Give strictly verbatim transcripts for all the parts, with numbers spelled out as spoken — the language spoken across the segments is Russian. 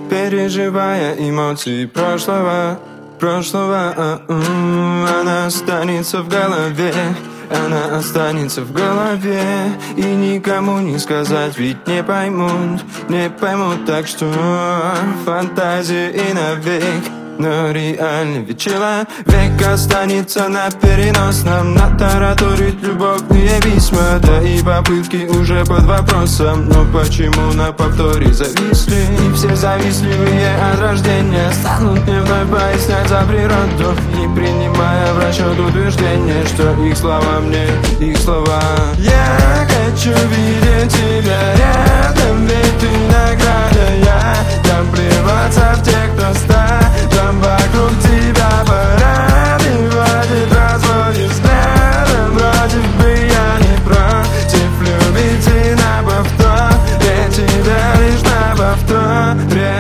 переживая эмоции прошлого, прошлого. Она останется в голове, она останется в голове. И никому не сказать, ведь не поймут, не поймут. Так что фантазии и навек, но реально ведь человек останется на переносном. Натараторить любовные письма, да и попытки уже под вопросом. Но почему на повторе зависли? И все завистливые от рождения станут мне вновь пояснять за природу, не принимая в расчет утверждение, что их слова мне, их слова. Я хочу видеть тебя рядом, ведь ты награда. Я дам плеваться в тех, кто станет вокруг тебя парады, хватит разводить взглядом. Против бы я не против любить и на повтор, я тебя лишь на повторе.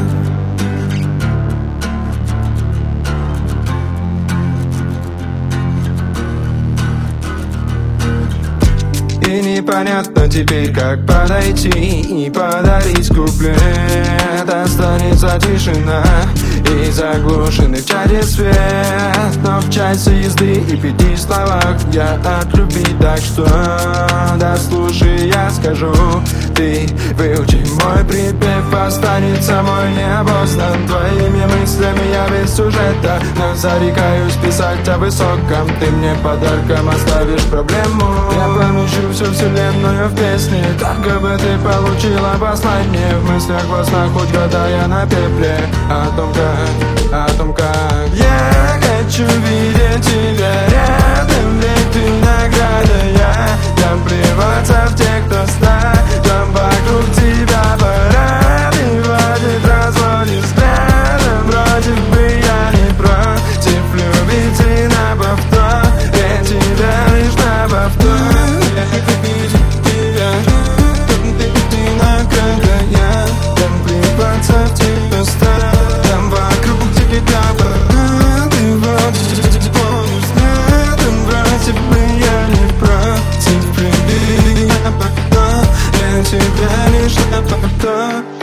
И непонятно теперь, как подойти и подарить куплет. Останется тишина и заглушенный в чате свет. Но в часе езды и пяти словах я от любви. Так что да слушай, я скажу, ты выучи мой припев. Останется мой необознан твоими мыслями, я без сюжета. Но зарекаюсь писать о высоком, ты мне подарком оставишь проблему. Я помещу всю вселенную в песне, только бы ты получила послание. В мыслях, во снах, хоть гадая на пепле о том, как, о том, как я хочу видеть тебя рядом, ведь ты награда. Я дам плеваться в тех, кто станет там вокруг тебя парады, хватит разводить взглядом. Против бы я не против любить и на повтор, я тебя лишь на повтор. Тебя лишь на повтор.